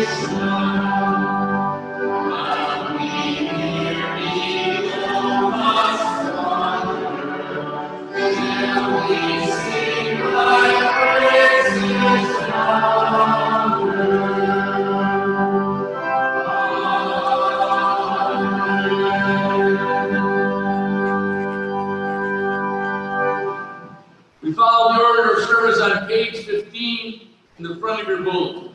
We follow the order of service on page 15 in the front of your bulletin.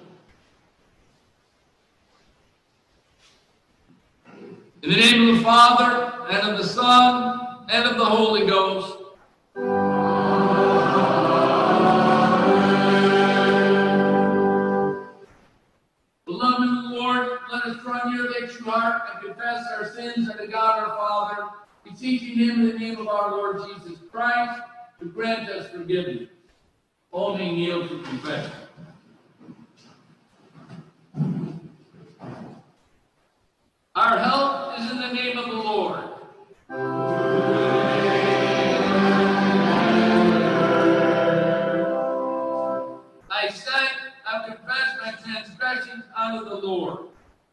In the name of the Father, and of the Son, and of the Holy Ghost. Beloved in the Lord, let us draw near thy true heart and confess our sins unto God our Father, beseeching him in the name of our Lord Jesus Christ, to grant us forgiveness. All may kneel to confession. Our help is in the name of the Lord. I said, I've confessed my transgressions unto the Lord.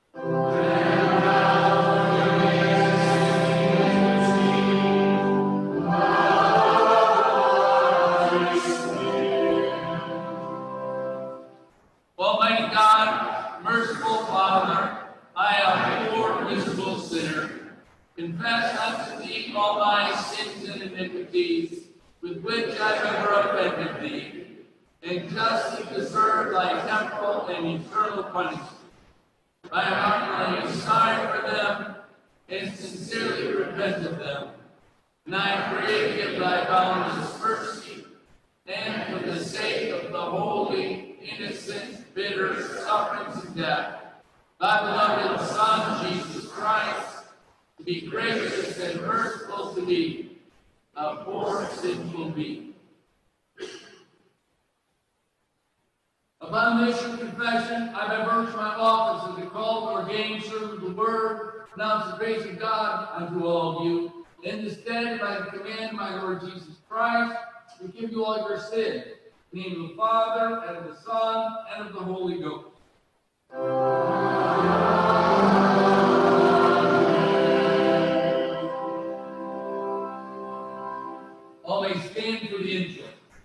Almighty God, merciful Father, I am a poor, miserable sinner. Confess unto thee all my sins and iniquities, with which I have ever offended thee, and justly deserve thy temporal and eternal punishment. I am humbly sorry for them, and sincerely repent of them. And I pray thee of thy boundless mercy, and for the sake of the holy, innocent, bitter sufferings and death, thy beloved Son, Jesus Christ, to be gracious and merciful to me, a poor, sinful being. Upon this confession, I have urged my office as a called and ordained servant of the word, pronounce the grace of God unto all of you. In this stead, by the command of my Lord Jesus Christ, forgive you all your sins. In the name of the Father, and of the Son, and of the Holy Ghost. All may stand for the intro.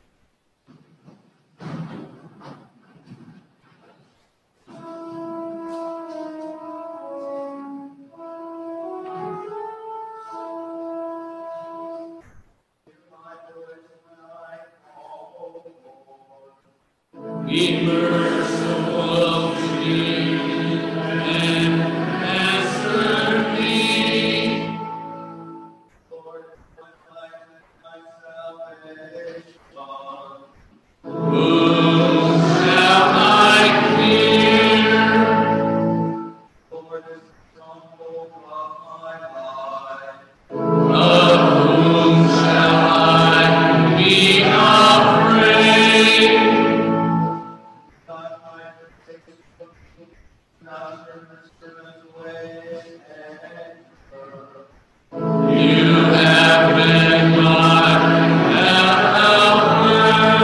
Be merciful to me and answer me. Lord, my salvation. Whom shall I fear? Lord is the stronghold of my life. Of whom shall I be afraid? You have been my helper.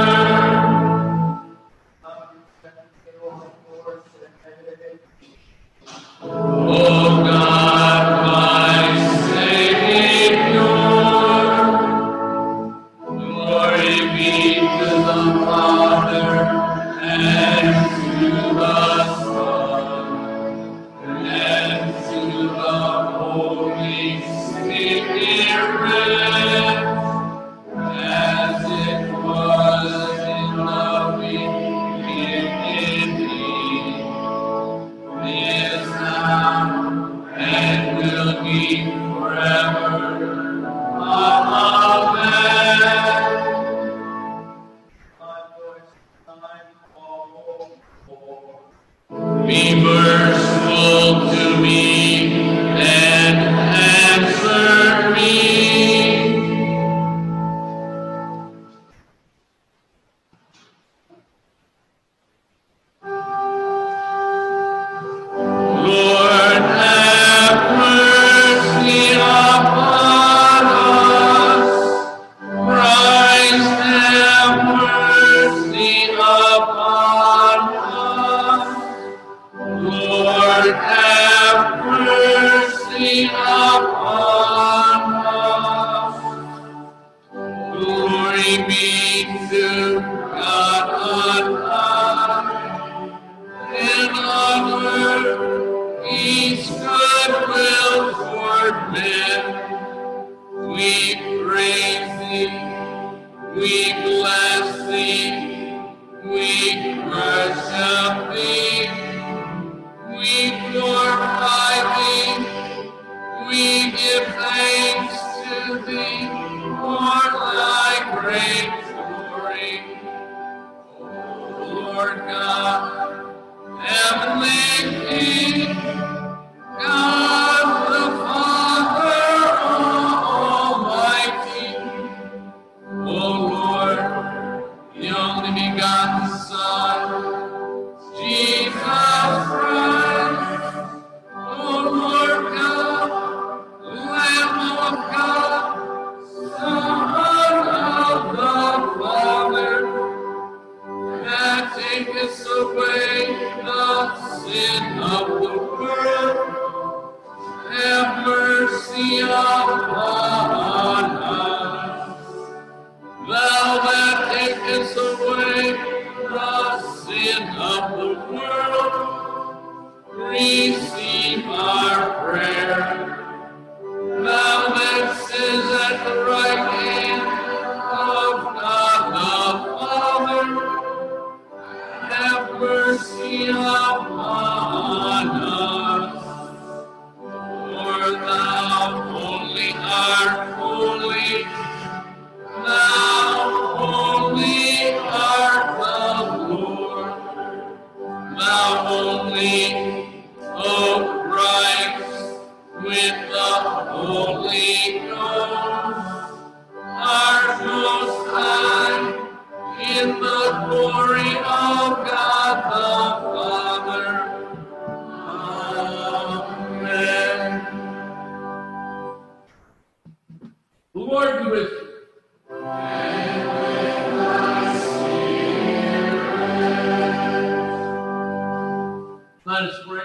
Oh God, my Savior, glory be to the Father and to the Son and to the Holy Spirit, as it was in the beginning, is now, and will be forever. Amen. Be merciful to me and answer me. Lord, have mercy upon us. Christ, have mercy upon us. worship thee. We glorify thee. We give thanks to thee for thy great glory. Lord God, heavenly King, God the Father Almighty, O Lord, the only begotten Son, Jesus Christ, O Lord God, Lamb of God, Son of the Father, that taketh away the sin of the world, have mercy upon us. Thou that takest away the sin of the world, receive our prayer. Thou that sits at the right hand of God the Father, have mercy upon us. For thou only art holy, thou only art the Lord, thou only, O Christ, with the Holy Ghost, art most high, in the glory of God the Father. Amen. The Lord be with you. Let us pray.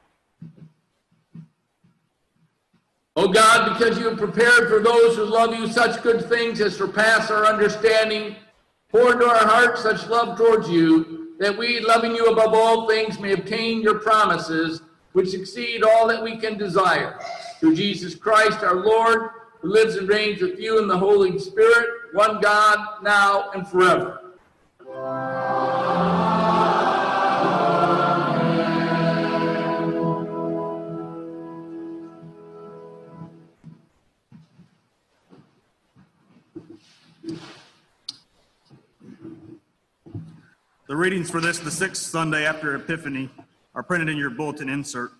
O God, because you have prepared for those who love you such good things as surpass our understanding, pour into our hearts such love towards you, that we, loving you above all things, may obtain your promises, which exceed all that we can desire. Through Jesus Christ our Lord, who lives and reigns with you in the Holy Spirit, one God, now and forever. The readings for this, the sixth Sunday after Epiphany, are printed in your bulletin insert.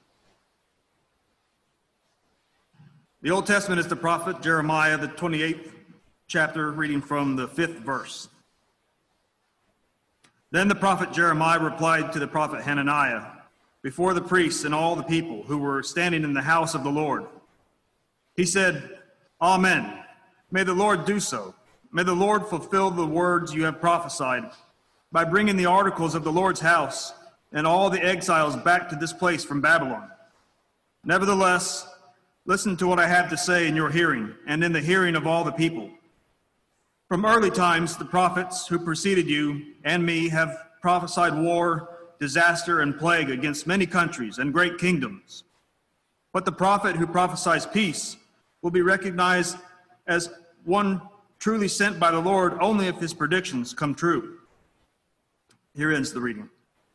The Old Testament is the prophet Jeremiah, the 28th chapter, reading from the 5th verse. Then the prophet Jeremiah replied to the prophet Hananiah before the priests and all the people who were standing in the house of the Lord. He said, Amen. May the Lord do so. May the Lord fulfill the words you have prophesied by bringing the articles of the Lord's house and all the exiles back to this place from Babylon. Nevertheless, listen to what I have to say in your hearing and in the hearing of all the people. From early times, the prophets who preceded you and me have prophesied war, disaster, and plague against many countries and great kingdoms. But the prophet who prophesies peace will be recognized as one truly sent by the Lord only if his predictions come true. Here ends the reading.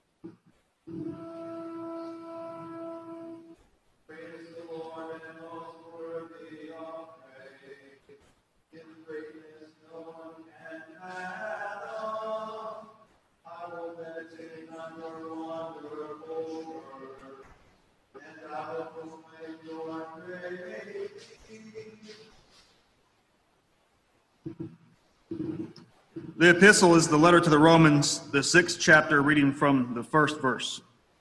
Praise the Lord, and most worthy of praise. His greatness no one can fathom. I will meditate on your wonderful word, and I will proclaim your praise. The epistle is the letter to the Romans, the 6th chapter, reading from the 1st verse.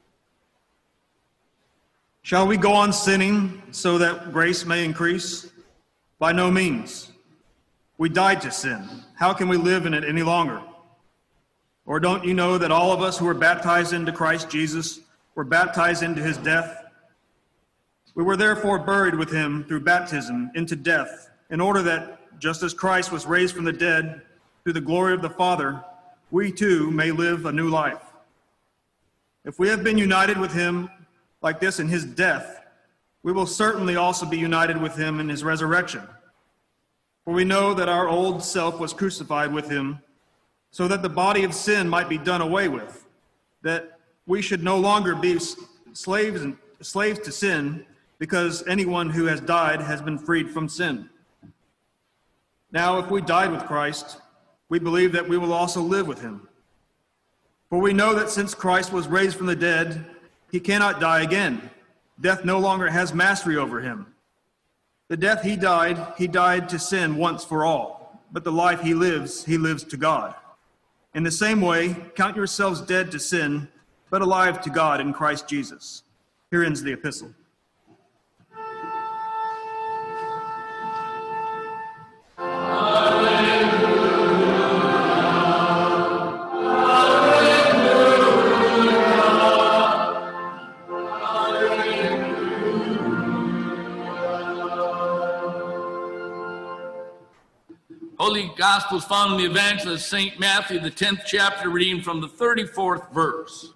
Shall we go on sinning so that grace may increase? By no means. We died to sin. How can we live in it any longer? Or don't you know that all of us who were baptized into Christ Jesus were baptized into his death? We were therefore buried with him through baptism into death, in order that, just as Christ was raised from the dead through the glory of the Father, we too may live a new life. If we have been united with him like this in his death, we will certainly also be united with him in his resurrection. For we know that our old self was crucified with him so that the body of sin might be done away with, that we should no longer be slaves to sin, because anyone who has died has been freed from sin. Now, if we died with Christ, we believe that we will also live with him. For we know that since Christ was raised from the dead, he cannot die again. Death no longer has mastery over him. The death he died to sin once for all, but the life he lives to God. In the same way, count yourselves dead to sin, but alive to God in Christ Jesus. Here ends the epistle. Holy Gospel is found in the Evangelist St. Matthew, the 10th chapter, reading from the 34th verse.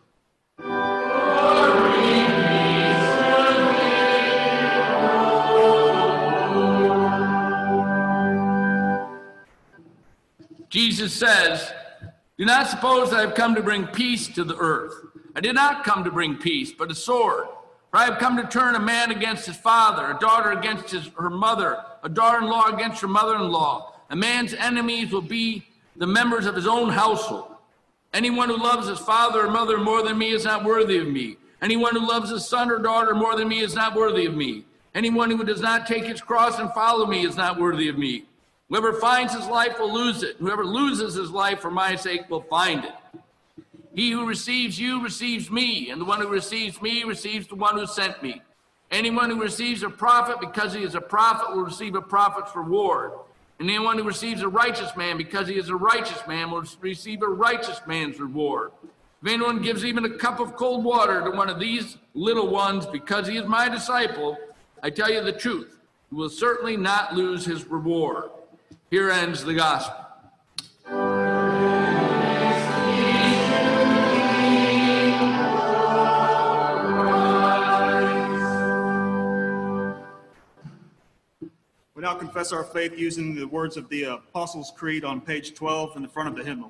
Jesus says, "Do not suppose that I have come to bring peace to the earth. I did not come to bring peace, but a sword. For I have come to turn a man against his father, a daughter against her mother, a daughter-in-law against her mother-in-law. A man's enemies will be the members of his own household. Anyone who loves his father or mother more than me is not worthy of me. Anyone who loves his son or daughter more than me is not worthy of me. Anyone who does not take his cross and follow me is not worthy of me. Whoever finds his life will lose it. Whoever loses his life for my sake will find it. He who receives you receives me, and the one who receives me receives the one who sent me. Anyone who receives a prophet because he is a prophet will receive a prophet's reward. And anyone who receives a righteous man because he is a righteous man will receive a righteous man's reward. If anyone gives even a cup of cold water to one of these little ones because he is my disciple, I tell you the truth, he will certainly not lose his reward." Here ends the gospel. We now confess our faith using the words of the Apostles' Creed on page 12 in the front of the hymnal.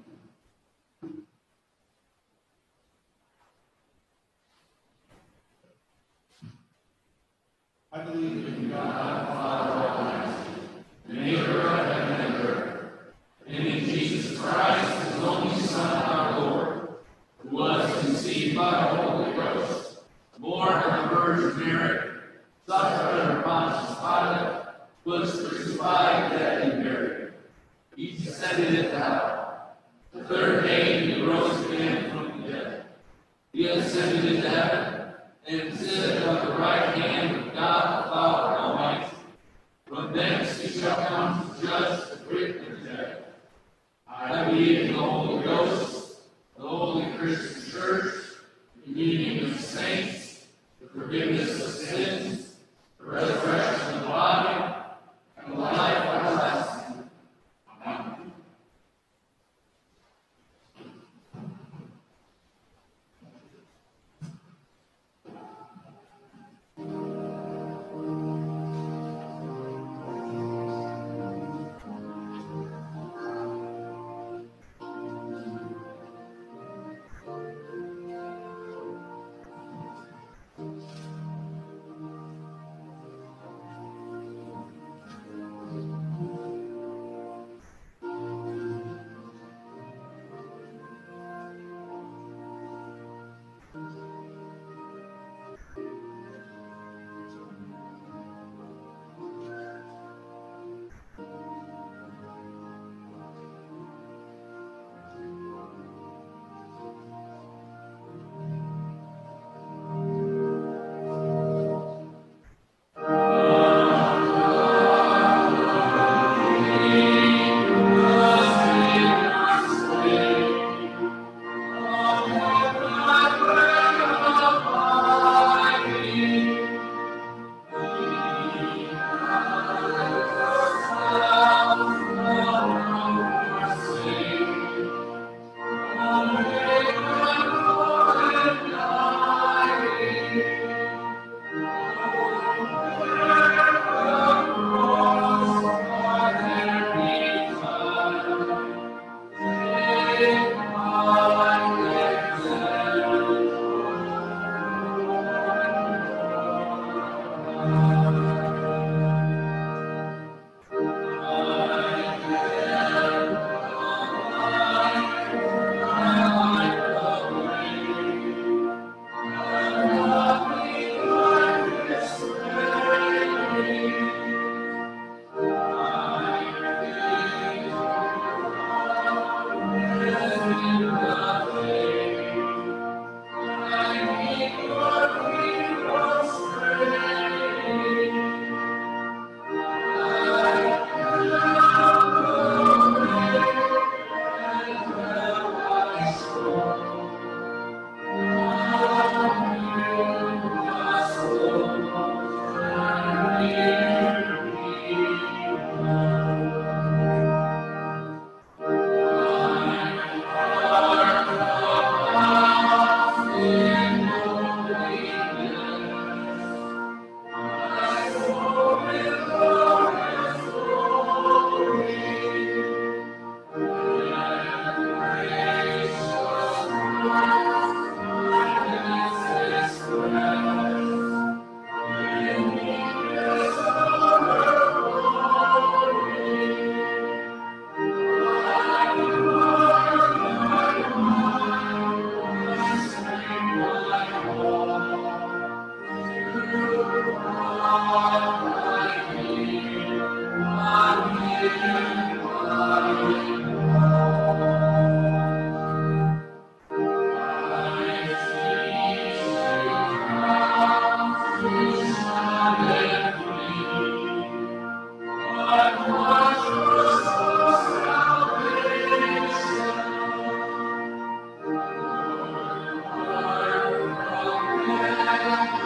I believe in God, Father Almighty, maker of heaven and earth, and in Jesus Christ, his only Son, our Lord, who was conceived by the Holy Ghost, born of the Virgin Mary, suffered under Pontius Pilate, was crucified, dead, and buried. He descended into hell. The third day he rose again from the dead. He ascended into heaven and sitteth on the right hand of God the Father Almighty. From thence he shall come to judge the quick and the dead. I believe in the Holy Ghost, the holy Christian Church, the communion of saints, the forgiveness of sins, the resurrection of the body, and the life everlasting. Amen.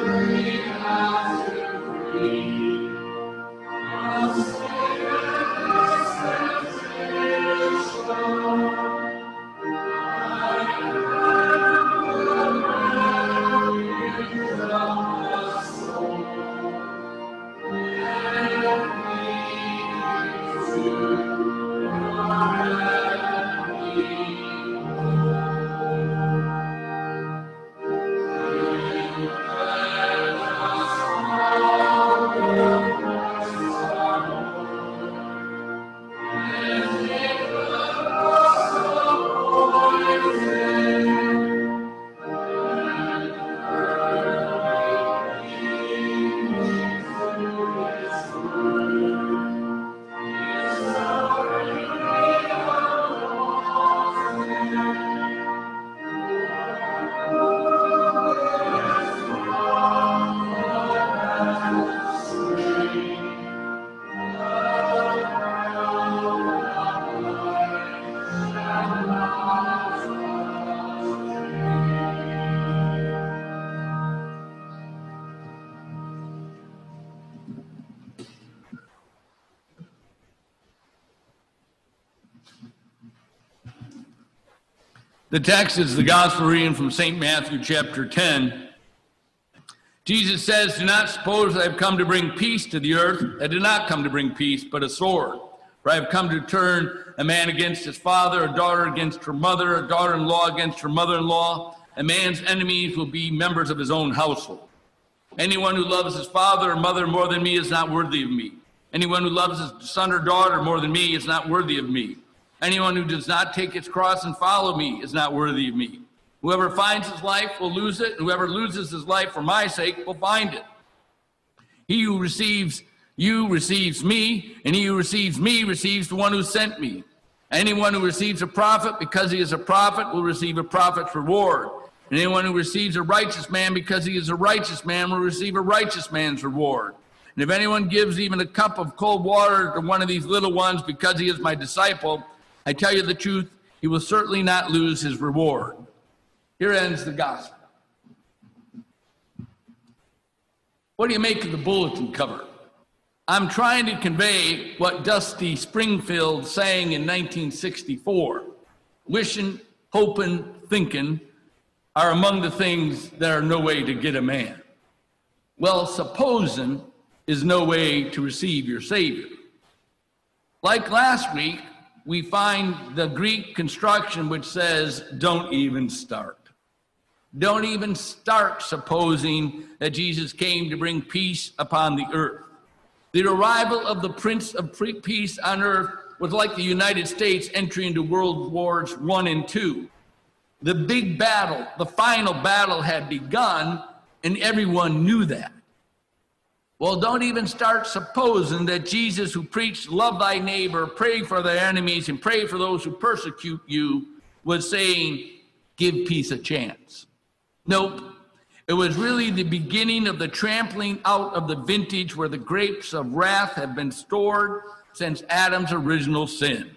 The text is the gospel reading from St. Matthew chapter 10. Jesus says, "Do not suppose I have come to bring peace to the earth. I did not come to bring peace, but a sword. For I have come to turn a man against his father, a daughter against her mother, a daughter-in-law against her mother-in-law. A man's enemies will be members of his own household. Anyone who loves his father or mother more than me is not worthy of me. Anyone who loves his son or daughter more than me is not worthy of me. Anyone who does not take his cross and follow me is not worthy of me. Whoever finds his life will lose it, and whoever loses his life for my sake will find it. He who receives you receives me, and he who receives me receives the one who sent me. Anyone who receives a prophet because he is a prophet will receive a prophet's reward. And anyone who receives a righteous man because he is a righteous man will receive a righteous man's reward. And if anyone gives even a cup of cold water to one of these little ones because he is my disciple, I tell you the truth, he will certainly not lose his reward." Here ends the gospel. What do you make of the bulletin cover? I'm trying to convey what Dusty Springfield sang in 1964. Wishing, hoping, thinking are among the things that are no way to get a man. Well, supposing is no way to receive your Savior. Like last week, we find the Greek construction which says, don't even start. Don't even start supposing that Jesus came to bring peace upon the earth. The arrival of the Prince of Peace on earth was like the United States entry into World Wars I and II. The big battle, the final battle had begun, and everyone knew that. Well, don't even start supposing that Jesus, who preached love thy neighbor, pray for thy enemies, and pray for those who persecute you, was saying, give peace a chance. Nope. It was really the beginning of the trampling out of the vintage where the grapes of wrath have been stored since Adam's original sin.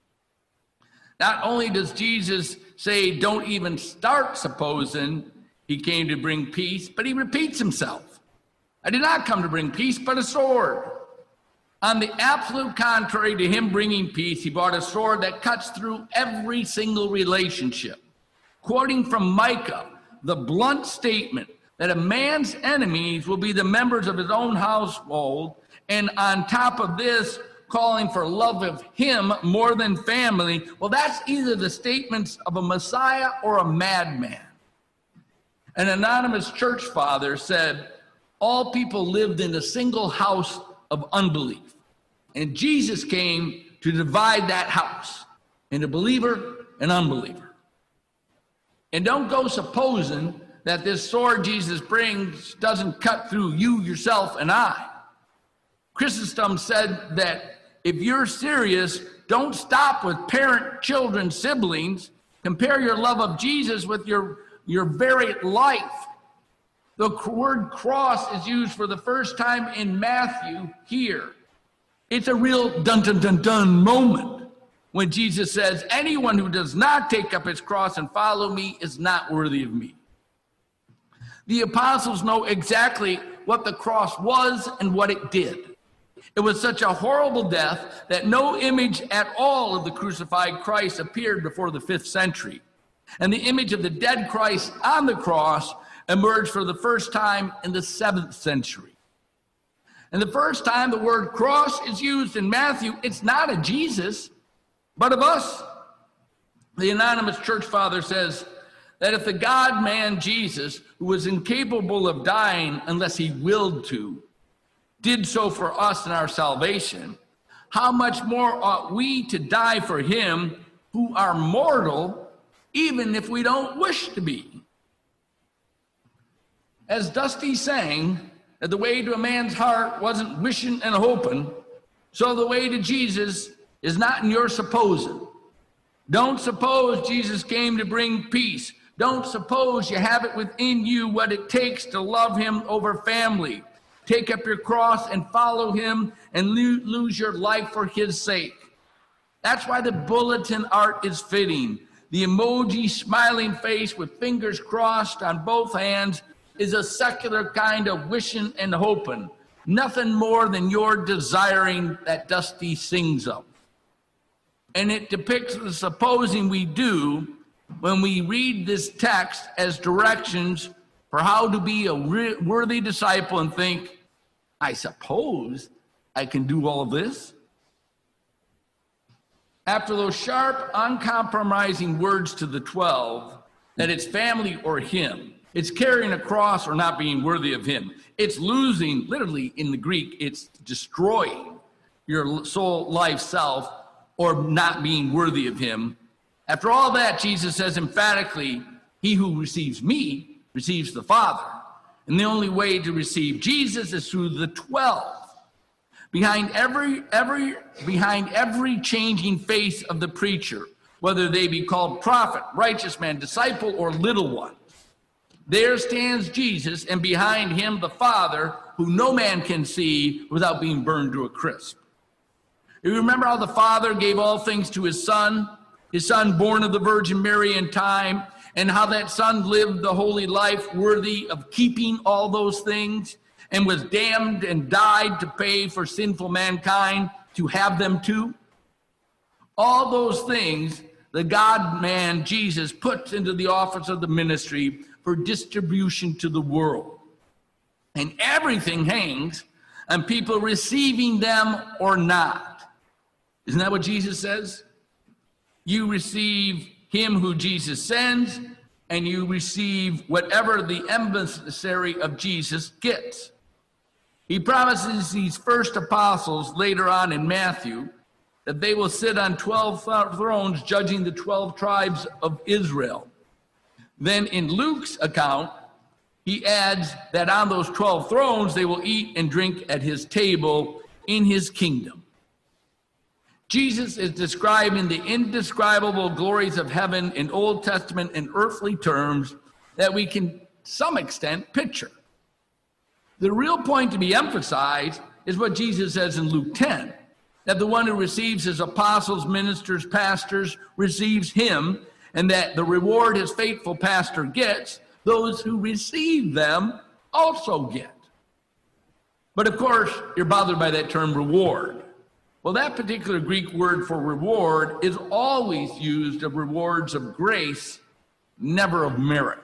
Not only does Jesus say, don't even start supposing he came to bring peace, but he repeats himself. I did not come to bring peace, but a sword. On the absolute contrary to him bringing peace, he brought a sword that cuts through every single relationship. Quoting from Micah, the blunt statement that a man's enemies will be the members of his own household, and on top of this, calling for love of him more than family, well, that's either the statements of a Messiah or a madman. An anonymous church father said, all people lived in a single house of unbelief, and Jesus came to divide that house into believer and unbeliever. And don't go supposing that this sword Jesus brings doesn't cut through you, yourself, and I. Chrysostom said that if you're serious, don't stop with parent, children, siblings. Compare your love of Jesus with your very life. The word cross is used for the first time in Matthew here. It's a real dun-dun-dun-dun moment when Jesus says, anyone who does not take up his cross and follow me is not worthy of me. The apostles know exactly what the cross was and what it did. It was such a horrible death that no image at all of the crucified Christ appeared before the 5th century. And the image of the dead Christ on the cross emerged for the first time in the 7th century. And the first time the word cross is used in Matthew, it's not of Jesus, but of us. The anonymous church father says that if the God-man Jesus, who was incapable of dying unless he willed to, did so for us in our salvation, how much more ought we to die for him who are mortal, even if we don't wish to be? As Dusty sang, that the way to a man's heart wasn't wishing and hoping, so the way to Jesus is not in your supposing. Don't suppose Jesus came to bring peace. Don't suppose you have it within you what it takes to love him over family. Take up your cross and follow him and lose your life for his sake. That's why the bulletin art is fitting. The emoji smiling face with fingers crossed on both hands is a secular kind of wishing and hoping. Nothing more than your desiring that Dusty sings of. And it depicts the supposing we do when we read this text as directions for how to be a worthy disciple and think, I suppose I can do all of this. After those sharp, uncompromising words to the 12, that it's family or him, it's carrying a cross or not being worthy of him, it's losing, literally in the Greek, it's destroying your soul, life, self, or not being worthy of him. After all that, Jesus says emphatically, he who receives me receives the Father. And the only way to receive Jesus is through the 12. Behind every changing face of the preacher, whether they be called prophet, righteous man, disciple, or little one, there stands Jesus, and behind him the Father, who no man can see without being burned to a crisp. You remember how the Father gave all things to his Son born of the Virgin Mary in time, and how that Son lived the holy life worthy of keeping all those things, and was damned and died to pay for sinful mankind to have them too? All those things the God-man Jesus puts into the office of the ministry for distribution to the world. And everything hangs on people receiving them or not. Isn't that what Jesus says? You receive him who Jesus sends, and you receive whatever the emissary of Jesus gets. He promises these first apostles later on in Matthew that they will sit on 12 thrones judging the 12 tribes of Israel. Then in Luke's account, he adds that on those 12 thrones they will eat and drink at his table in his kingdom. Jesus is describing the indescribable glories of heaven in Old Testament and earthly terms that we can, to some extent, picture. The real point to be emphasized is what Jesus says in Luke 10, that the one who receives his apostles, ministers, pastors, receives him, and that the reward his faithful pastor gets, those who receive them also get. But of course, you're bothered by that term reward. Well, that particular Greek word for reward is always used of rewards of grace, never of merit.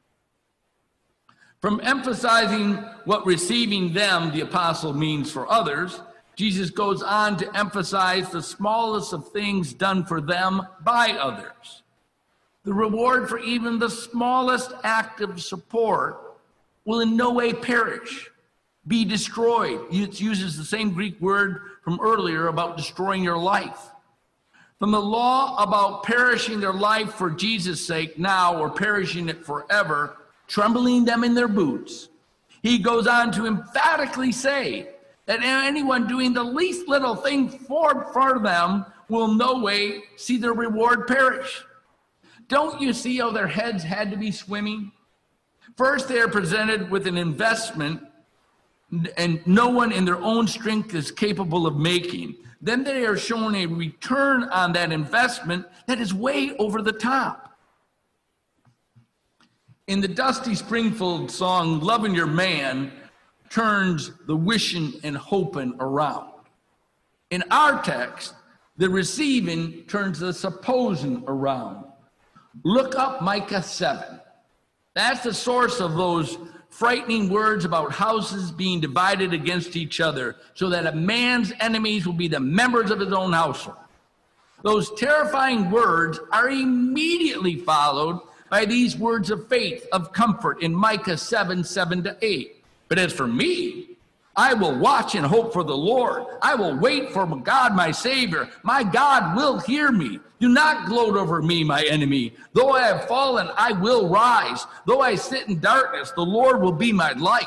From emphasizing what receiving them, the apostle, means for others, Jesus goes on to emphasize the smallest of things done for them by others. The reward for even the smallest act of support will in no way perish, be destroyed. It uses the same Greek word from earlier about destroying your life. From the law about perishing their life for Jesus' sake now, or perishing it forever, trembling them in their boots, he goes on to emphatically say that anyone doing the least little thing for them will no way see their reward perish. Don't you see how their heads had to be swimming? First, they are presented with an investment and no one in their own strength is capable of making. Then they are shown a return on that investment that is way over the top. In the Dusty Springfield song, Loving Your Man turns the wishing and hoping around. In our text, the receiving turns the supposing around. Look up Micah 7. That's the source of those frightening words about houses being divided against each other so that a man's enemies will be the members of his own household. Those terrifying words are immediately followed by these words of faith, of comfort in Micah 7:7-8. But as for me, I will watch and hope for the Lord. I will wait for God, my Savior. My God will hear me. Do not gloat over me, my enemy. Though I have fallen, I will rise. Though I sit in darkness, the Lord will be my light.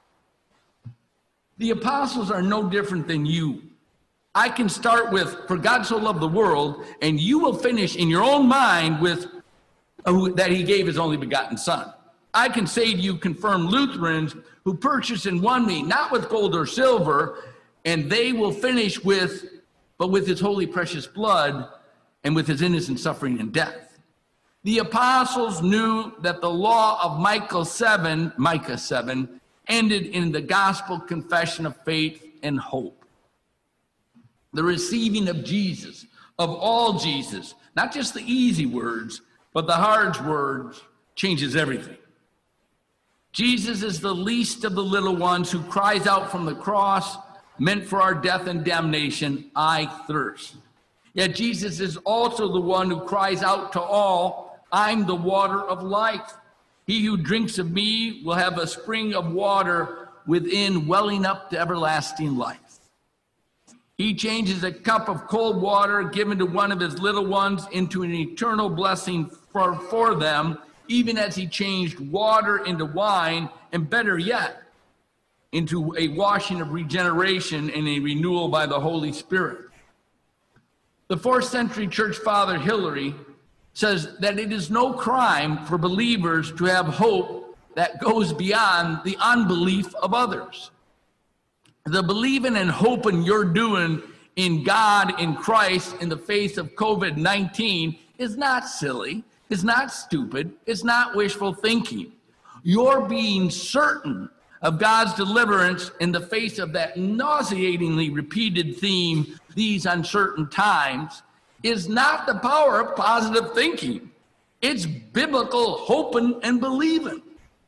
The apostles are no different than you. I can start with, for God so loved the world, and you will finish in your own mind with that he gave his only begotten son. I can say to you, confirmed Lutherans, who purchased and won me, not with gold or silver, and they will finish with, but with his holy precious blood and with his innocent suffering and death. The apostles knew that the law of Micah 7, ended in the gospel confession of faith and hope. The receiving of Jesus, of all Jesus, not just the easy words, but the hard words, changes everything. Jesus is the least of the little ones who cries out from the cross, meant for our death and damnation, I thirst. Yet Jesus is also the one who cries out to all, I'm the water of life. He who drinks of me will have a spring of water within, welling up to everlasting life. He changes a cup of cold water given to one of his little ones into an eternal blessing for them, even as he changed water into wine, and better yet, into a washing of regeneration and a renewal by the Holy Spirit. The 4th century church father Hilary says that it is no crime for believers to have hope that goes beyond the unbelief of others. The believing and hoping you're doing in God, in Christ, in the face of COVID-19 is not silly, it's not stupid, it's not wishful thinking. You're being certain of God's deliverance in the face of that nauseatingly repeated theme, these uncertain times, is not the power of positive thinking. It's biblical hoping and believing.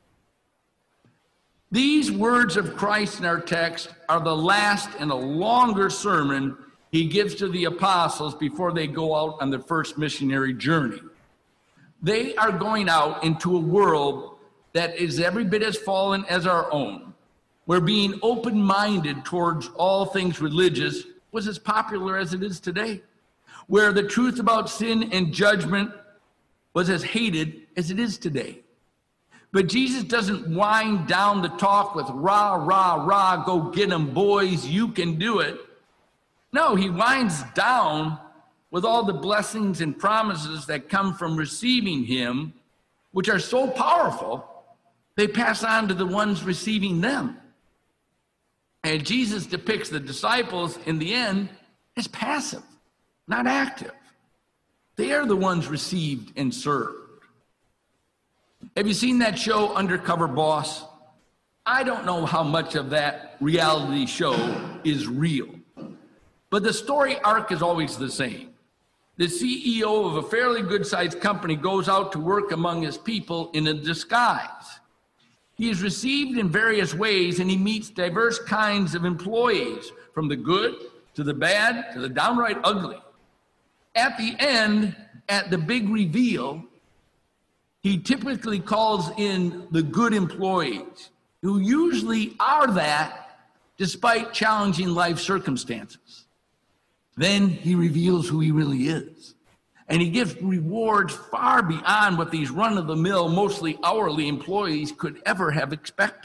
These words of Christ in our text are the last in a longer sermon he gives to the apostles before they go out on their first missionary journey. They are going out into a world that is every bit as fallen as our own, where being open-minded towards all things religious was as popular as it is today, where the truth about sin and judgment was as hated as it is today. But Jesus doesn't wind down the talk with rah, rah, rah, go get 'em boys, you can do it. No, he winds down with all the blessings and promises that come from receiving him, which are so powerful, they pass on to the ones receiving them. And Jesus depicts the disciples in the end as passive, not active. They are the ones received and served. Have you seen that show, Undercover Boss? I don't know how much of that reality show is real, but the story arc is always the same. The CEO of a fairly good-sized company goes out to work among his people in a disguise. He is received in various ways, and he meets diverse kinds of employees, from the good to the bad to the downright ugly. At the end, at the big reveal, he typically calls in the good employees, who usually are that despite challenging life circumstances. Then he reveals who he really is. And he gives rewards far beyond what these run-of-the-mill, mostly hourly employees could ever have expected.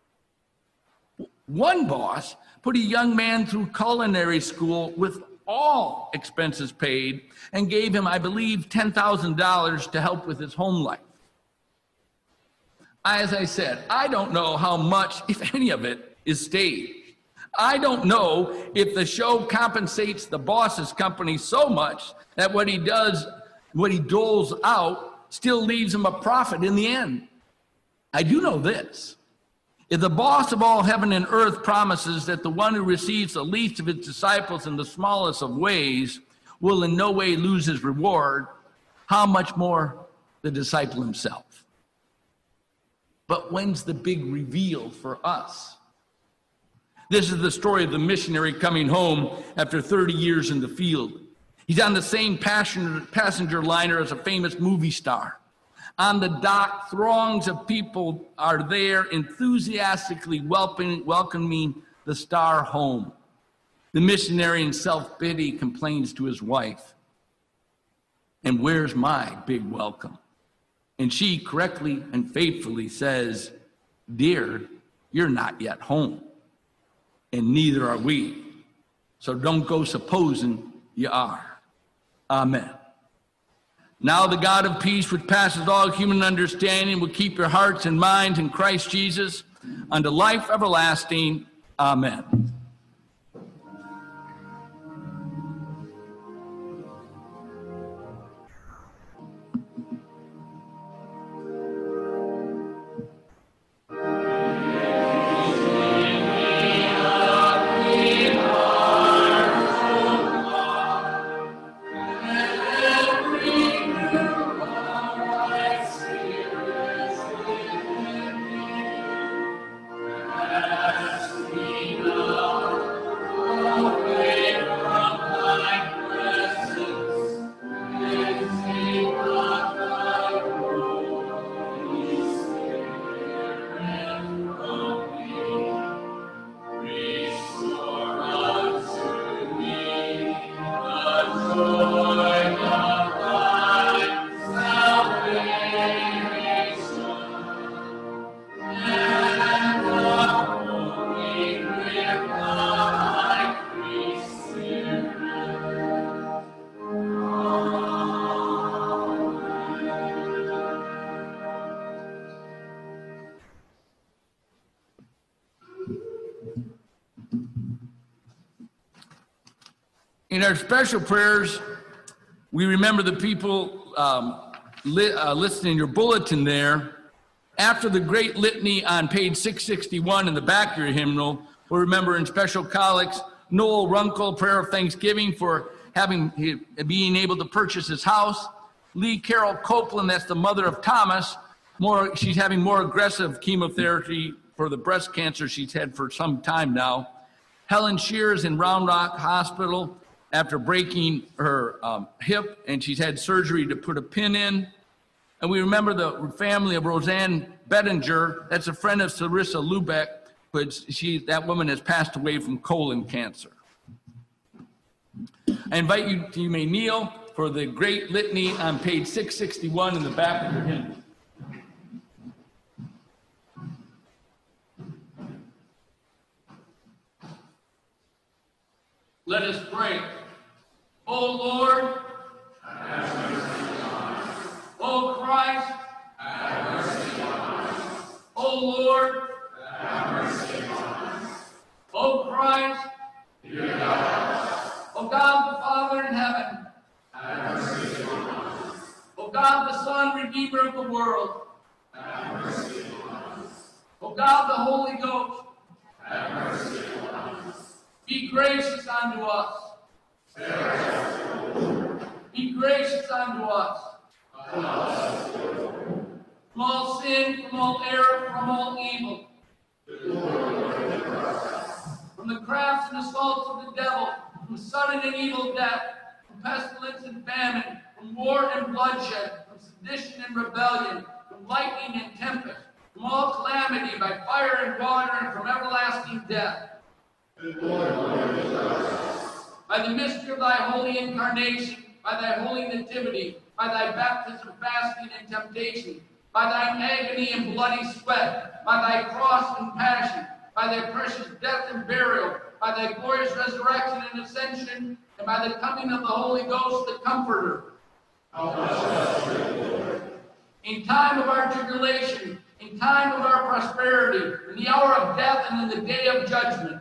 One boss put a young man through culinary school with all expenses paid and gave him, I believe, $10,000 to help with his home life. As I said, I don't know how much, if any of it, is staged. I don't know if the show compensates the boss's company so much that what he doles out still leaves him a profit in the end. I do know this. If the boss of all heaven and earth promises that the one who receives the least of his disciples in the smallest of ways will in no way lose his reward, how much more the disciple himself? But when's the big reveal for us? This is the story of the missionary coming home after 30 years in the field. He's on the same passenger liner as a famous movie star. On the dock, throngs of people are there enthusiastically welcoming the star home. The missionary in self-pity complains to his wife, "And where's my big welcome?" And she correctly and faithfully says, "Dear, you're not yet home, and neither are we. So don't go supposing you are." Amen. Now the God of peace, which passes all human understanding, will keep your hearts and minds in Christ Jesus unto life everlasting. Amen. In our special prayers, we remember the people listed in your bulletin there. After the great litany on page 661 in the back of your hymnal, we'll remember in special collects Noel Runkle, prayer of thanksgiving for being able to purchase his house. Lee Carol Copeland, that's the mother of Thomas, she's having more aggressive chemotherapy for the breast cancer she's had for some time now. Helen Shears in Round Rock Hospital after breaking her hip, and she's had surgery to put a pin in. And we remember the family of Roseanne Bettinger. That's a friend of Sarissa Lubeck, but that woman has passed away from colon cancer. I invite you may kneel for the great litany on page 661 in the back of your hymn. Let us pray. O Lord, have mercy on us. O Christ, have mercy on us. O Lord, have mercy on us. O Christ, hear us. O God the Father in heaven, have mercy on us. O God the Son, Redeemer of the world, have mercy on us. O God the Holy Ghost, have mercy on us. Be gracious unto us. Be gracious unto us. From all sin, from all error, from all evil. From the crafts and assaults of the devil, from sudden and evil death, from pestilence and famine, from war and bloodshed, from sedition and rebellion, from lightning and tempest, from all calamity by fire and water, and from everlasting death. By the mystery of thy holy incarnation, by thy holy nativity, by thy baptism, fasting, and temptation, by thine agony and bloody sweat, by thy cross and passion, by thy precious death and burial, by thy glorious resurrection and ascension, and by the coming of the Holy Ghost, the Comforter. In time of our tribulation, in time of our prosperity, in the hour of death and in the day of judgment,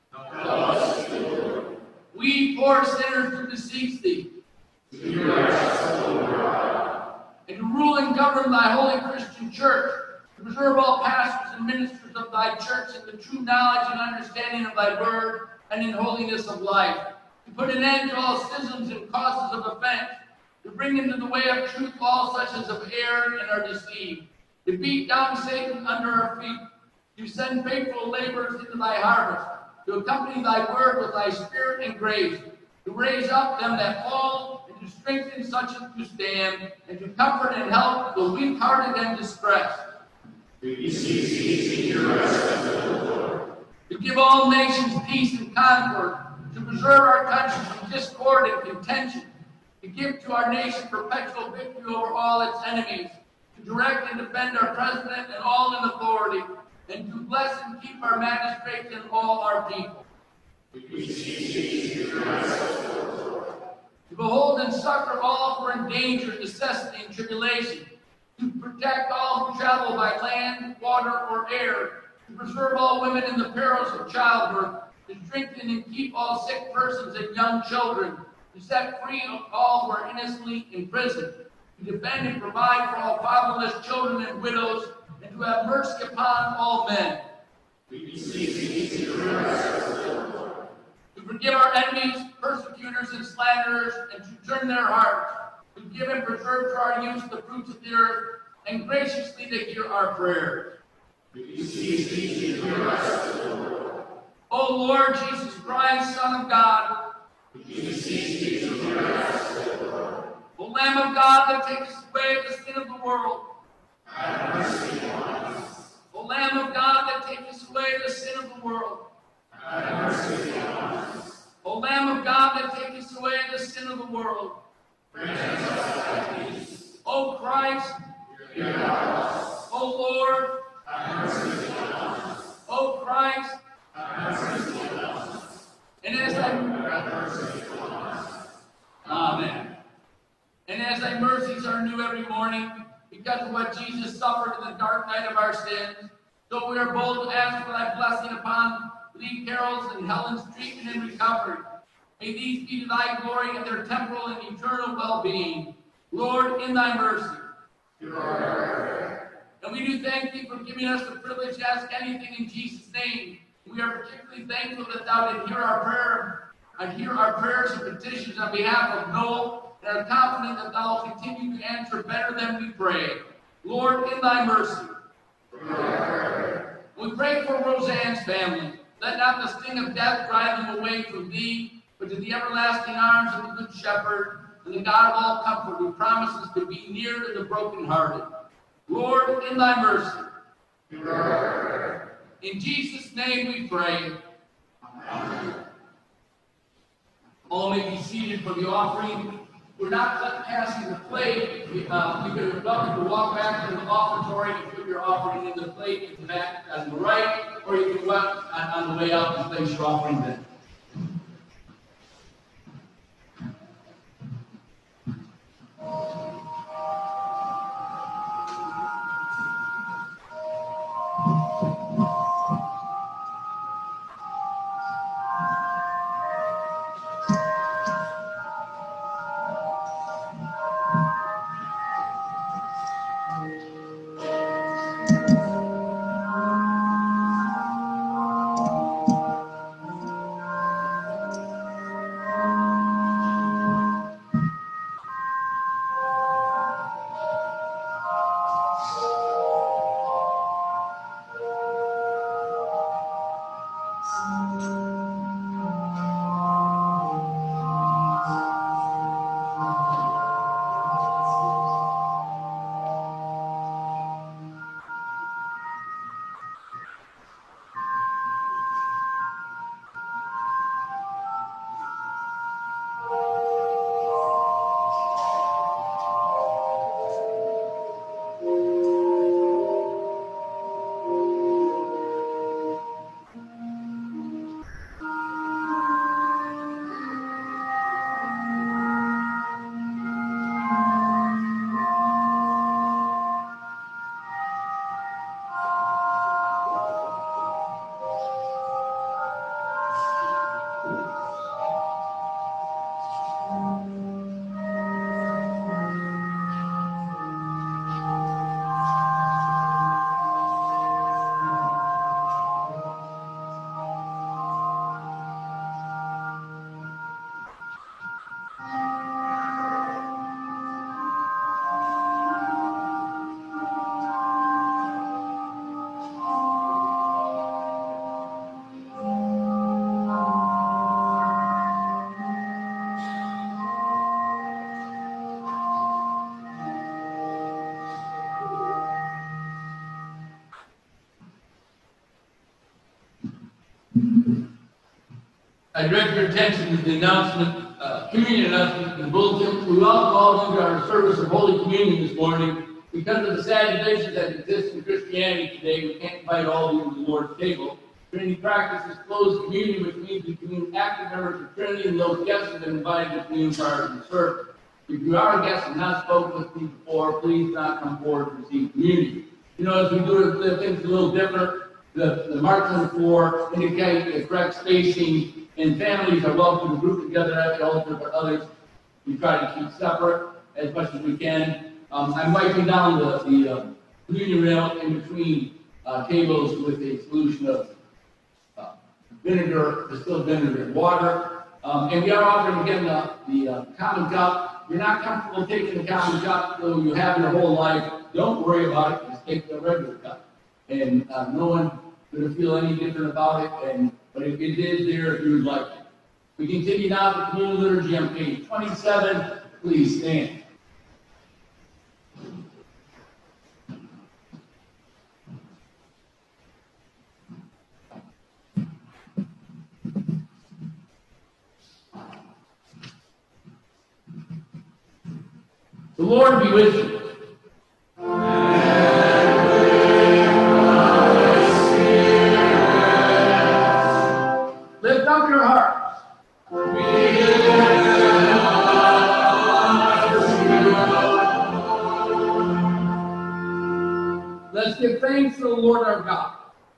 we poor sinners do beseech thee. And to rule and govern thy holy Christian church to preserve all pastors and ministers of thy church in the true knowledge and understanding of thy word and in holiness of life, to put an end to all schisms and causes of offense, to bring into the way of truth all such as of error and are deceived, to beat down Satan under our feet, to send faithful laborers into thy harvest, to accompany thy word with thy spirit and grace, to raise up them that fall, and to strengthen such as to stand, and to comfort and help the weak-hearted and distressed. We beseech thee to hear us, to give all nations peace and concord, to preserve our country from discord and contention, to give to our nation perpetual victory over all its enemies, to direct and defend our president and all in authority, and to bless and keep our magistrates and all our people. We beseech thee to hear us, to behold and succor all who are in danger, necessity, and tribulation, to protect all who travel by land, water, or air, to preserve all women in the perils of childbirth, to strengthen and keep all sick persons and young children, to set free all who are innocently imprisoned, to defend and provide for all fatherless children and widows, and to have mercy upon all men. We beseech thee to hear us, to forgive our enemies, persecutors, and slanderers, and to turn their hearts, to give and preserve to our use the fruits of the earth, and graciously to hear our prayers. We beseech thee to hear us, O Lord Jesus Christ, Son of God. We beseech thee to hear us, O Lamb of God that takest away the sin of the world. Have mercy on us. O Lamb of God that takest away the sin of the world. Have mercy on us. O Lamb of God that takest away the sin of the world. Grant us thy peace. O Christ, hear us. O Lord, have mercy on us. O Christ, have mercy on us. And as thy mercy on us. Amen. And as thy mercies are new every morning, because of what Jesus suffered in the dark night of our sins, so we are bold to ask for thy blessing upon Lee Carroll's and Helen's treatment and recovery. May these be to thy glory in their temporal and eternal well-being. Lord, in thy mercy. And we do thank thee for giving us the privilege to ask anything in Jesus' name. We are particularly thankful that thou did hear our prayer, and hear our prayers and petitions on behalf of Noel, and are confident that thou will continue to answer better than we pray. Lord, in thy mercy. We pray for Roseanne's family. Let not the sting of death drive them away from thee, but to the everlasting arms of the Good Shepherd, and the God of all comfort, who promises to be near to the brokenhearted. Lord, in thy mercy. In Jesus' name we pray. Amen. All may be seated for the offering. We're not passing the plate. You can welcome to walk back to the offertory and put your offering in the plate in the back on the right, or you can walk on the way out and place your offering there. I direct your attention to the announcement, communion announcement in the bulletin. We welcome all into our service of Holy Communion this morning. Because of the sad divisions that exist in Christianity today, we can't invite all of you to the Lord's table. Trinity practices closed communion, which means we commune active members of Trinity, and those guests have been invited to commune prior to the service. If you are a guest and not spoken with me before, please not come forward to receive communion. You know, as we do things a little different, the marks on the floor indicate the correct spacing, and families are welcome to group together at the altar, but others we try to keep separate as much as we can. I'm wiping down the communion rail in between tables with a solution of vinegar, distilled vinegar and water. And we are offering again the common cup. If you're not comfortable taking the common cup, though you have your whole life, don't worry about it. Just take the regular cup. And no one going to feel any different about it. But it is there if you would like it. We continue now the communion liturgy on page 27. Please stand. The Lord be with you. Lift up your hearts. Let's give thanks to the Lord our God.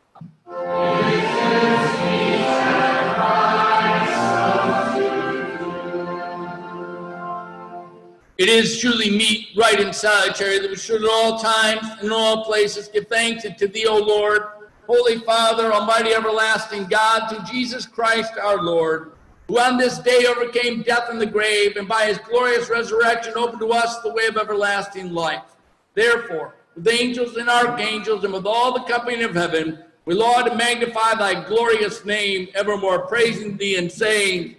It is truly meet, right, and salutary that we should at all times and in all places give thanks unto thee, O Lord, Holy Father, Almighty everlasting God, through Jesus Christ our Lord, who on this day overcame death and the grave, and by his glorious resurrection opened to us the way of everlasting life. Therefore, with angels and archangels and with all the company of heaven, we laud and magnify thy glorious name, evermore praising thee and saying,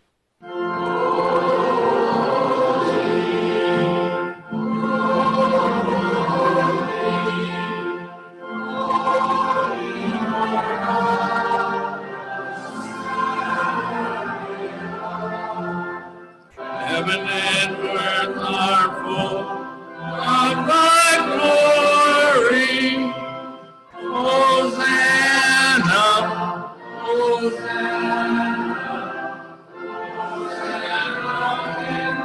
heaven and earth are full of thy glory. Hosanna, Hosanna, Hosanna in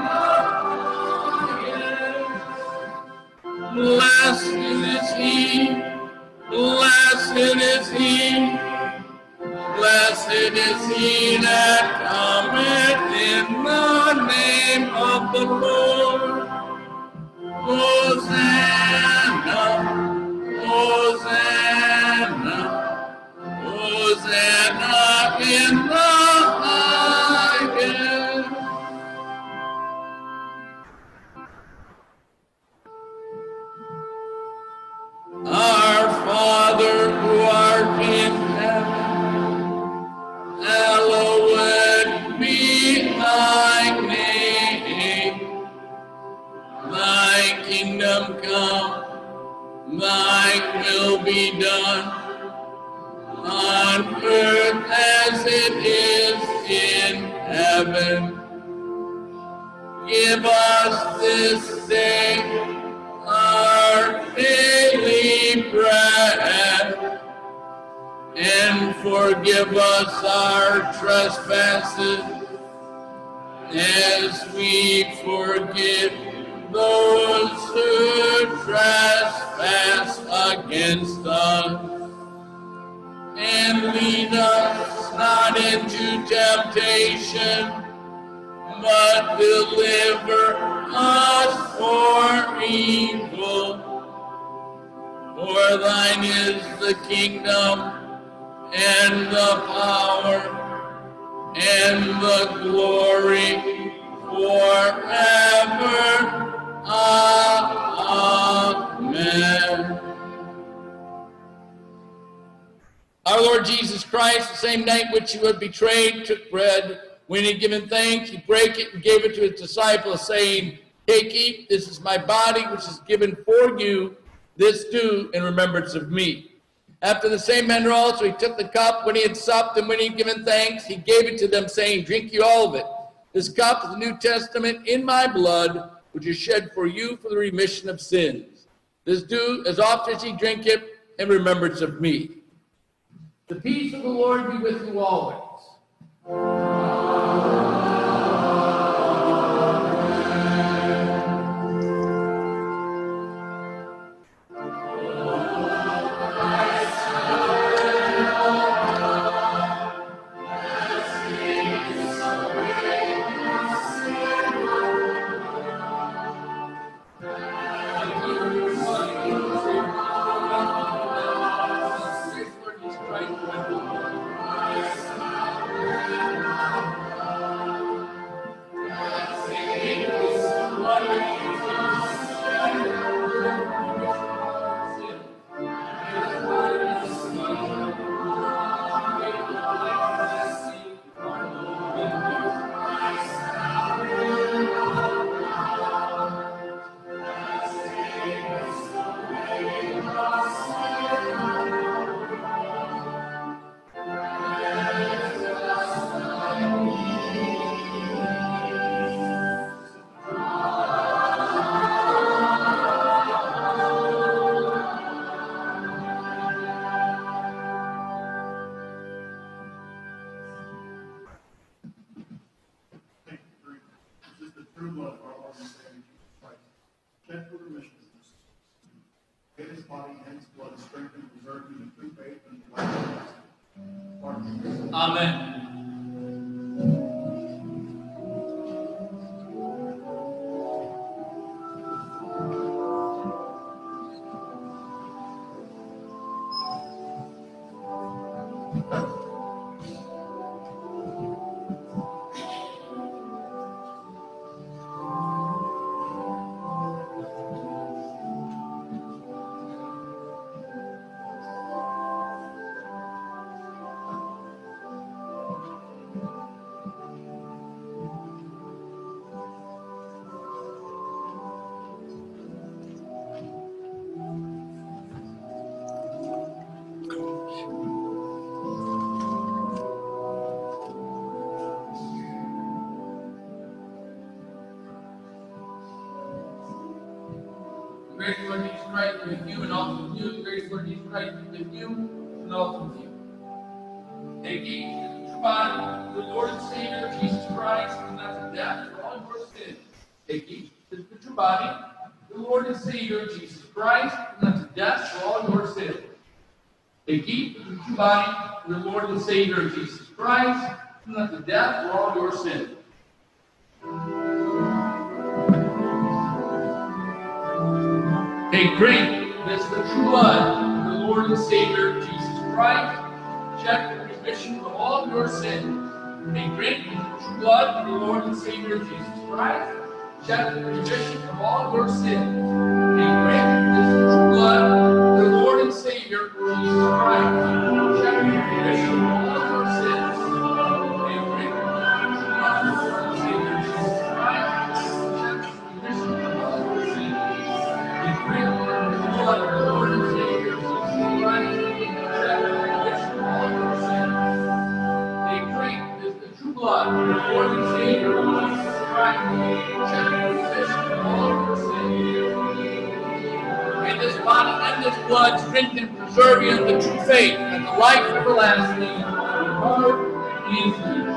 the highest. Blessed is he, blessed is he, blessed is he that cometh in the name of the Lord. Hosanna, Hosanna, Hosanna in the highest. Our Father who art in heaven, hallowed be thy name. Thy kingdom come, thy will be done, on earth as it is in heaven. Give us this day our daily bread, and forgive us our trespasses, as we forgive those who trespass against us. And lead us not into temptation, but deliver us from evil. For thine is the kingdom, and the power, and the glory forever. Amen. Our Lord Jesus Christ, the same night which he was betrayed, took bread. When he had given thanks, he brake it and gave it to his disciples, saying, Take, eat, this is my body, which is given for you. This do in remembrance of me. After the same manner also he took the cup when he had supped, and when he had given thanks, he gave it to them, saying, Drink you all of it. This cup is the New Testament in my blood, which is shed for you for the remission of sins. This do as often as ye drink it in remembrance of me. The peace of the Lord be with you always. Amen. Great Lord Jesus Christ, with you and also with you. Great Lord Jesus Christ, with you and also with you. Take ye the true body of the Lord and Savior Jesus Christ, and not to death for all your sins. Take ye the true body of the Lord and Savior Jesus Christ, and not to death for all your sins. Take ye the true body of the Lord and Savior Jesus Christ, and not to death for all your sins. Take, drink, this is the true blood of the Lord and Savior Jesus Christ, shed for the remission of all your sins. Take, drink, this is the true blood of the Lord and Savior Jesus Christ, shed for the remission of all your sins. Take, drink, this is the true blood of the Lord and Savior Jesus Christ, shed for the remission of all your sins. Take, drink, this is the true blood of the Lord and Savior Jesus Christ, shed for the remission of all your sins. Drink the blood of the Lord and Savior Jesus Christ, shed for the remission of all your sins. They drink this the true blood of the Lord and Savior Jesus Christ, shed for the remission of all your sins. May this body and this blood strengthen and preserve you in the true faith and the life everlasting. Lord, in Jesus.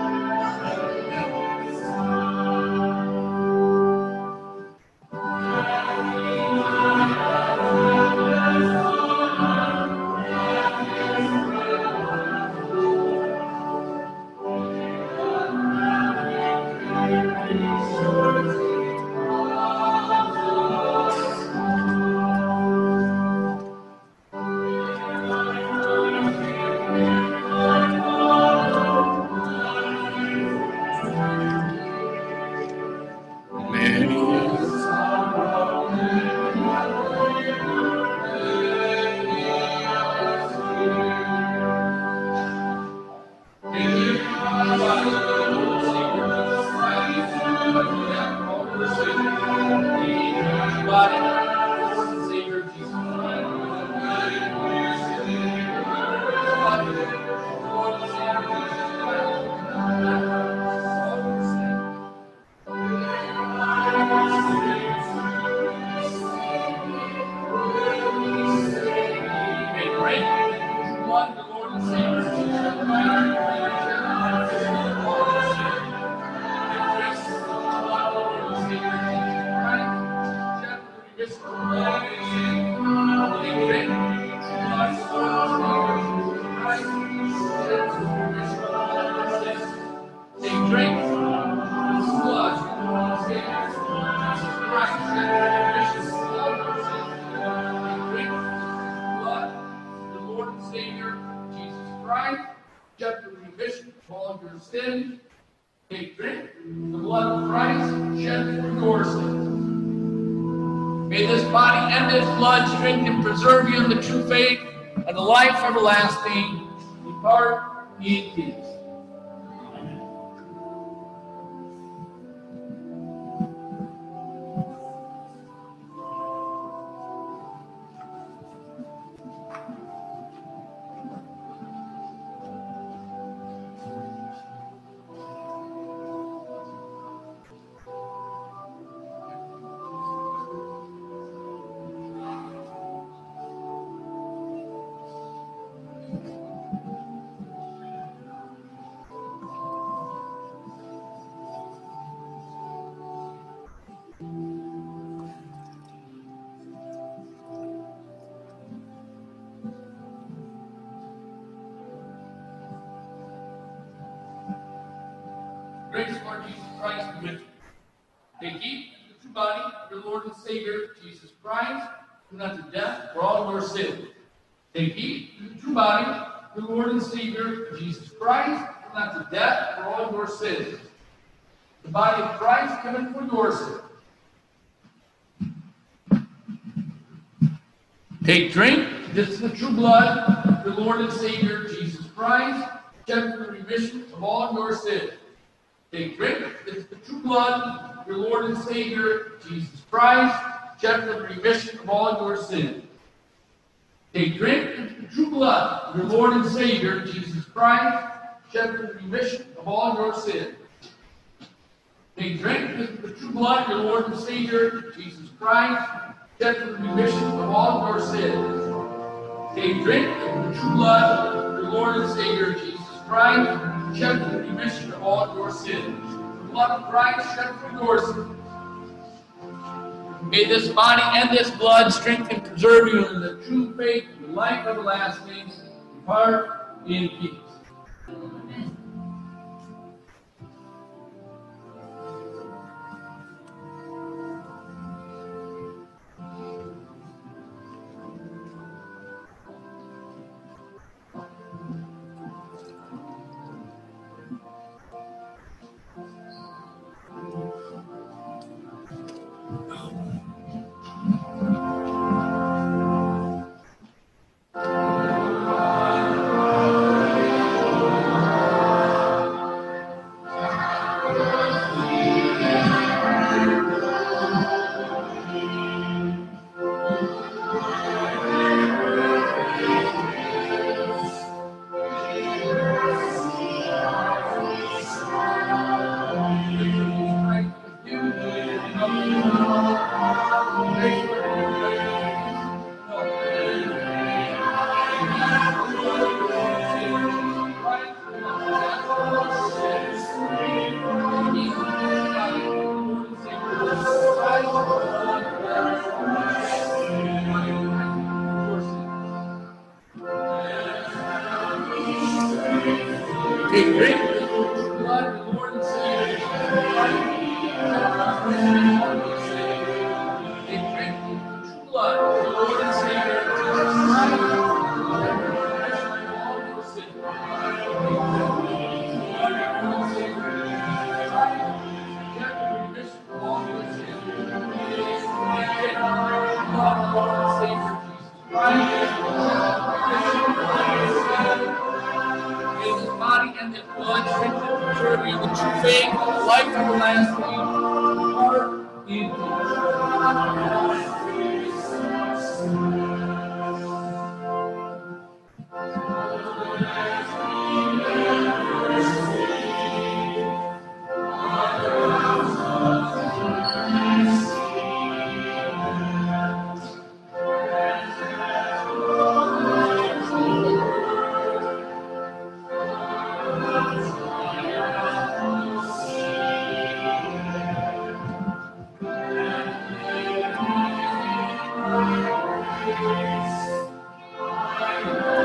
drink the blood of the Lord and Savior Jesus Christ. Drink the blood of the Lord and Savior Jesus Christ, shed for the remission of all your sins. Take, drink the blood of Christ, shed for your sins. May this body and this blood strengthen and preserve you in the true faith and the life everlasting. Depart in peace. Grace of our Jesus Christ be with you. Take heed to the true body of your Lord and Savior, Jesus Christ, who went to death for all your sins. Take heed to the true body of your Lord and Savior, Jesus Christ, who went to death for all your sins. The body of Christ given for your sins. Take, drink. This is the true blood of your Lord and Savior, Jesus Christ, shed for the remission of all your sins. Take, drink. This is the true blood of your Lord and Savior, Jesus Christ, shed for the remission of all your sins. Take, drink. This is the true blood of your Lord and Savior, Jesus Christ, shed for the remission of all your sins. Take, drink. This is the true blood of your Lord and Savior, Jesus Christ, shed for the remission of all your sins. Take, drink. This is the true blood of your Lord and Savior, Jesus Christ, shed for the remission of all your sins. The blood of Christ shed for your sins. May this body and this blood strengthen and preserve you in the true faith and the life everlasting. Depart in peace. Take, drink the blood of the Lord and Savior, Jesus Christ. Take, drink the true blood of the Lord and Savior, Jesus Christ. All your sins. And the blood strengthen and preserve you in the true faith, life everlasting, heart in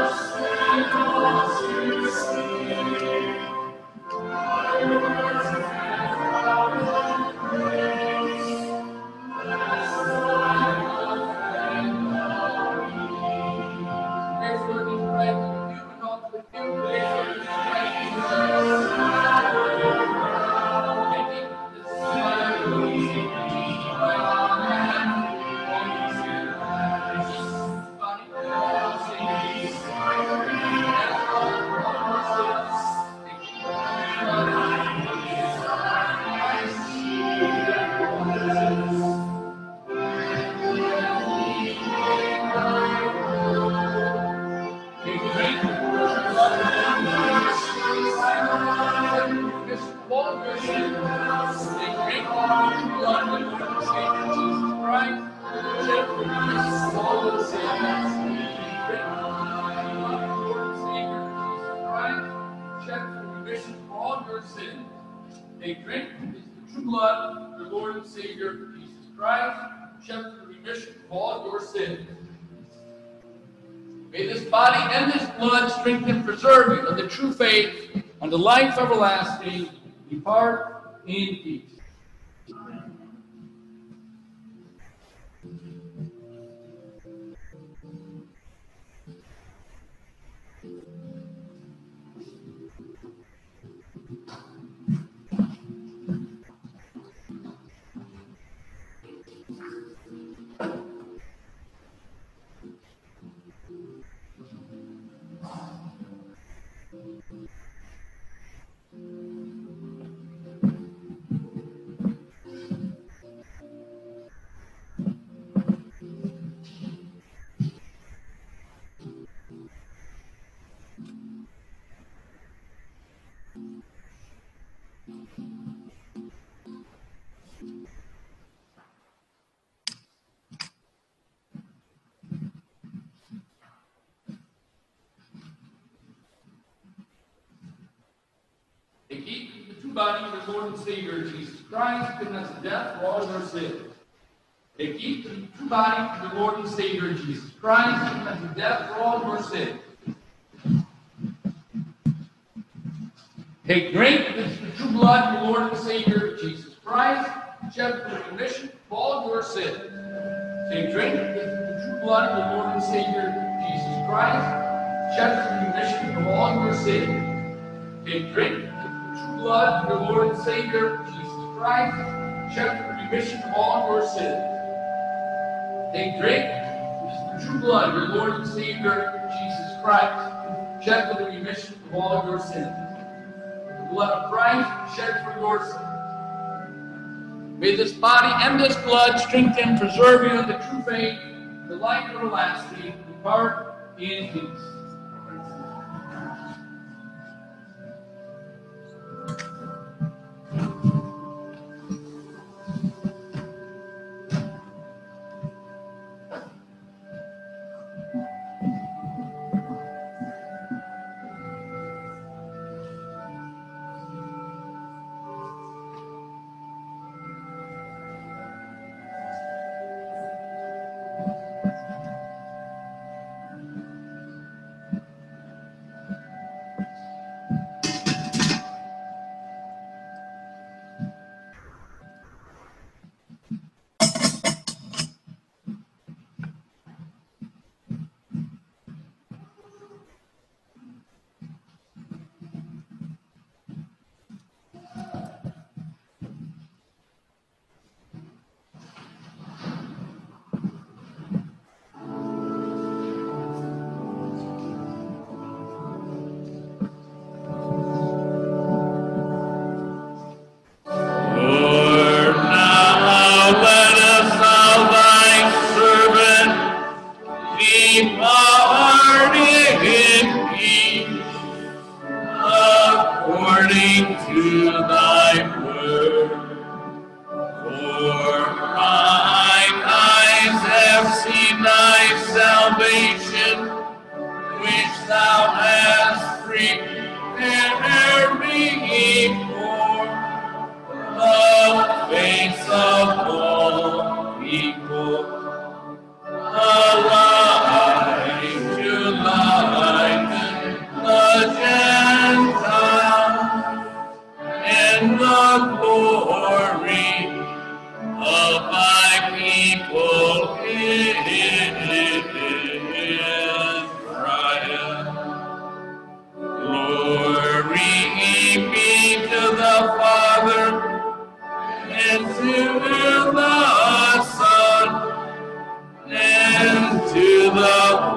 They drink is the true blood of the Lord and Savior, Jesus Christ, shed for the remission of all your sins. May this body and this blood strengthen and preserve you in the true faith unto life everlasting. Depart in peace. They keep the true body of the Lord and Savior, Jesus Christ, given us death for all your sins. They keep the true body of the Lord and Savior, Jesus Christ, given us death for all your sins. Take, drink, this is the true blood of the Lord and Savior, Jesus Christ, shed for the remission of all your sins. Take, drink, this is the true blood of the Lord and Savior, Jesus Christ, shed for the remission of all your sins. Take, drink, true blood of your Lord and Savior, Jesus Christ, shed for the remission of all your sins. Take, drink. This is the true blood of your Lord and Savior, Jesus Christ, shed for the remission of all your sins. The blood of Christ shed for your sins. May this body and this blood strengthen and preserve you in the true faith, the life everlasting. Depart in peace.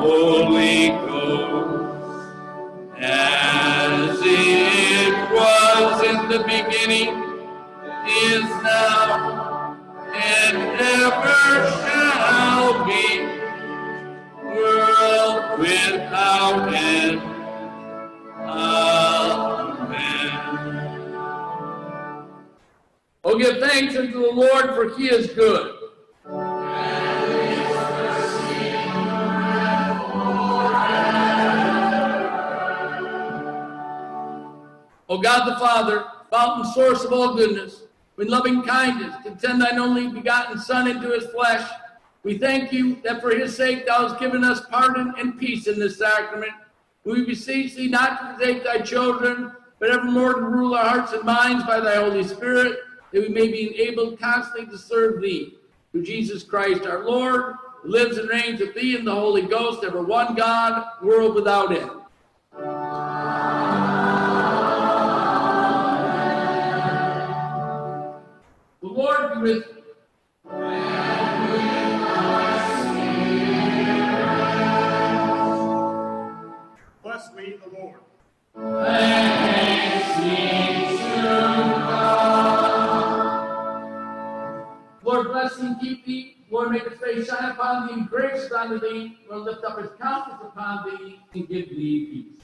Holy Ghost, as it was in the beginning, is now, and ever shall be, world without end. Amen. Oh, give thanks unto the Lord, for he is good. O God the Father, fountain source of all goodness, with loving kindness, to send thine only begotten Son into his flesh, we thank you that for his sake thou hast given us pardon and peace in this sacrament. We beseech thee not to forsake thy children, but evermore to rule our hearts and minds by thy Holy Spirit, that we may be enabled constantly to serve thee. Through Jesus Christ our Lord, who lives and reigns with thee in the Holy Ghost, ever one God, world without end. The Lord be with you. Bless we the Lord. Thanks be to God. Lord bless thee and keep thee. Lord make his face shine upon thee and gracious unto thee. Lord lift up his countenance upon thee and give thee peace.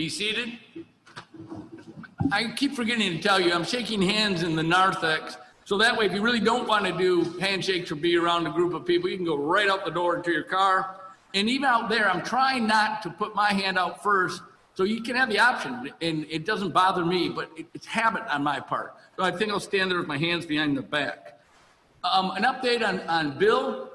be seated. I keep forgetting to tell you, I'm shaking hands in the narthex. So that way, if you really don't want to do handshakes or be around a group of people, you can go right out the door into your car. And even out there, I'm trying not to put my hand out first, so you can have the option. And it doesn't bother me, but it's habit on my part. So I think I'll stand there with my hands behind the back. An update on Bill.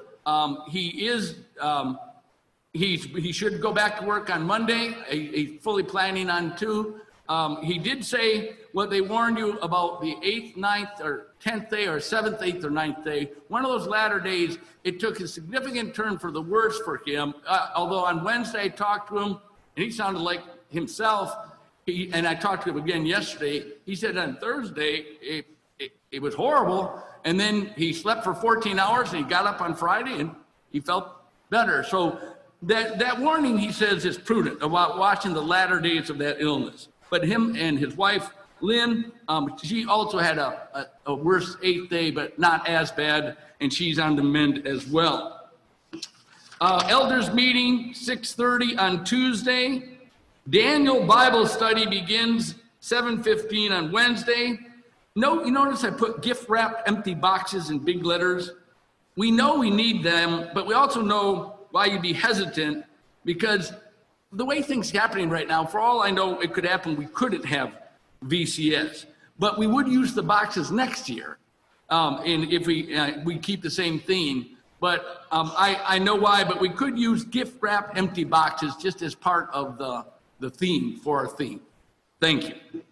He should go back to work on Monday. He's fully planning on 2. He did say what they warned you about the 8th, 9th, or 10th day, or 7th, 8th, or 9th day. One of those latter days, it took a significant turn for the worse for him. Although on Wednesday I talked to him, and he sounded like himself. And I talked to him again yesterday. He said on Thursday it was horrible, and then he slept for 14 hours, and he got up on Friday, and he felt better. So that warning, he says, is prudent about watching the latter days of that illness. But him and his wife, Lynn, she also had a worse 8th day, but not as bad, and she's on the mend as well. Elders meeting, 6:30 on Tuesday. Daniel Bible study begins 7:15 on Wednesday. You notice I put gift-wrapped empty boxes in big letters. We know we need them, but we also know why you'd be hesitant, because the way things are happening right now, for all I know, it could happen we couldn't have VCS, but we would use the boxes next year, and if we keep the same theme. But I know why, but we could use gift-wrapped empty boxes just as part of the theme for our theme. Thank you.